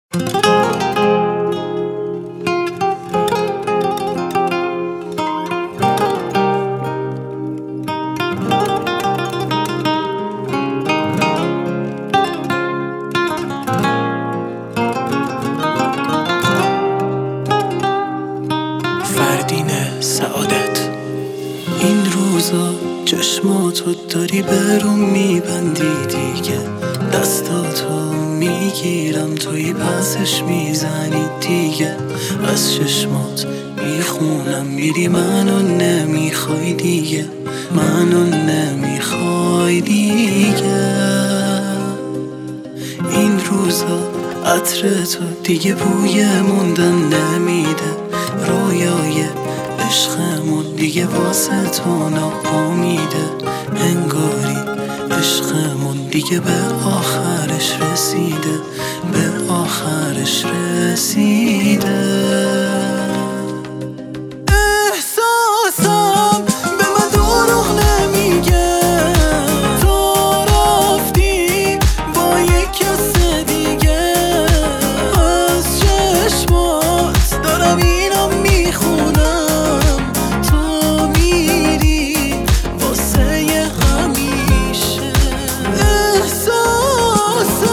سعادت این روزا چشماتو داری برون میبندی دیگه، دستاتو میگیرم توی پسش میزنی دیگه، از چشمات میخونم میری منو نمیخوای دیگه، منو نمیخوای دیگه. این روزا عطر تو دیگه بوی موندن نمیده، رویای عشقمون دیگه واسه تو ناامیده، انگاری عشقمون دیگه به آخرش رسیده، به آخرش رسیده. احساسم به من دروغ نمیگه، تو رفتی با یک کس دیگه، از چشمات دارم اینو میخونم، تو میری واسه همیشه. احساسم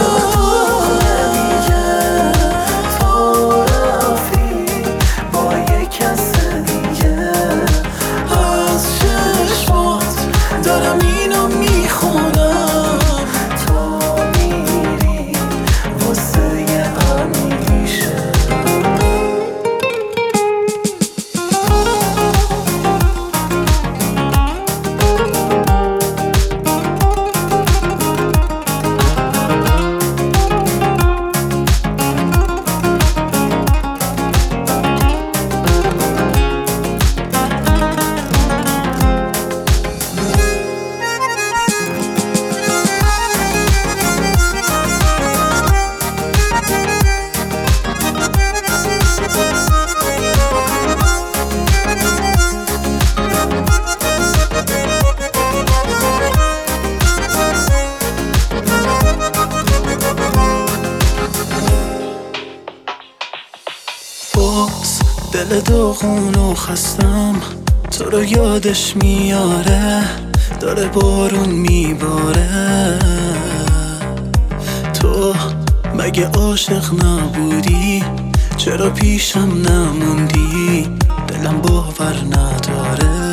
تو رفتی با یک کس دیگه، از چشمات دارم اینو میخونم، تو میری واسه همیشه. باز دل داغون و خستم تو رو یادش میاره، داره بارون میباره، تو مگه عاشق نبودی؟ چرا پیشم نموندی؟ دلم باور نداره.